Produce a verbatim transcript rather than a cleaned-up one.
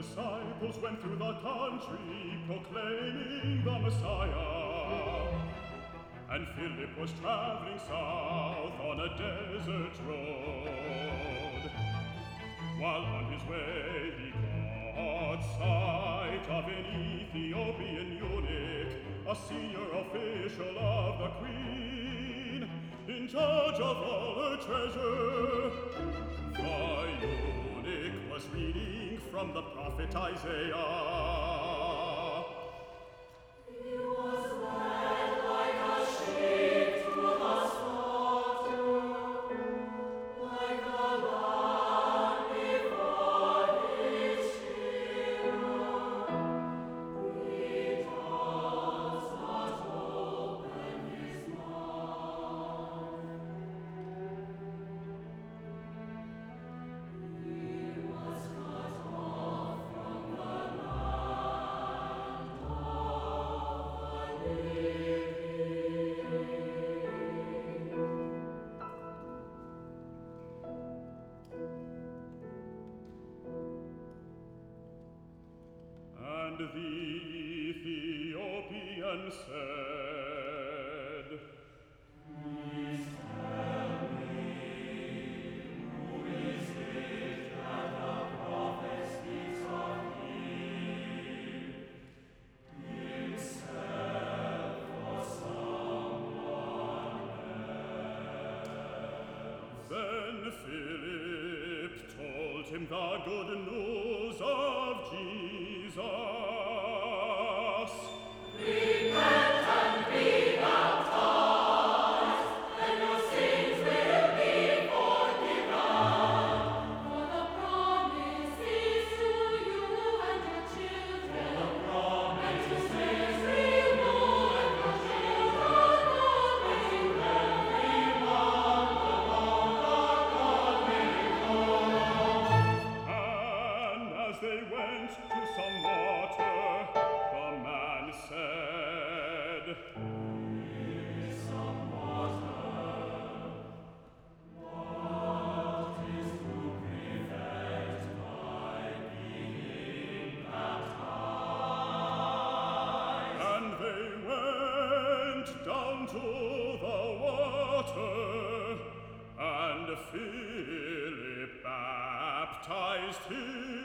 disciples went through the country proclaiming the Messiah. And Philip was traveling south on a desert road. While on his way he caught sight of an Ethiopian eunuch, a senior official of the queen, in charge of all her treasure. The eunuch was reading from the prophet Isaiah. He was led like a sheep to the slaughter, like a lamb before his shearer. He does not open his mouth. He was cut off from the land of the living. And the Ethiopian said, Please tell me, who is it that the prophet speaks of him? Himself or someone else? Then Philip told him the good news of Jesus. Repent and be baptized, and your sins will be forgiven. For the promise is to you and your children. For the promise is to you and your children. And everyone above the And as they went to some water, the man said, some water. What is to prevent my being baptized? and they went down to the water, and Philip baptized him.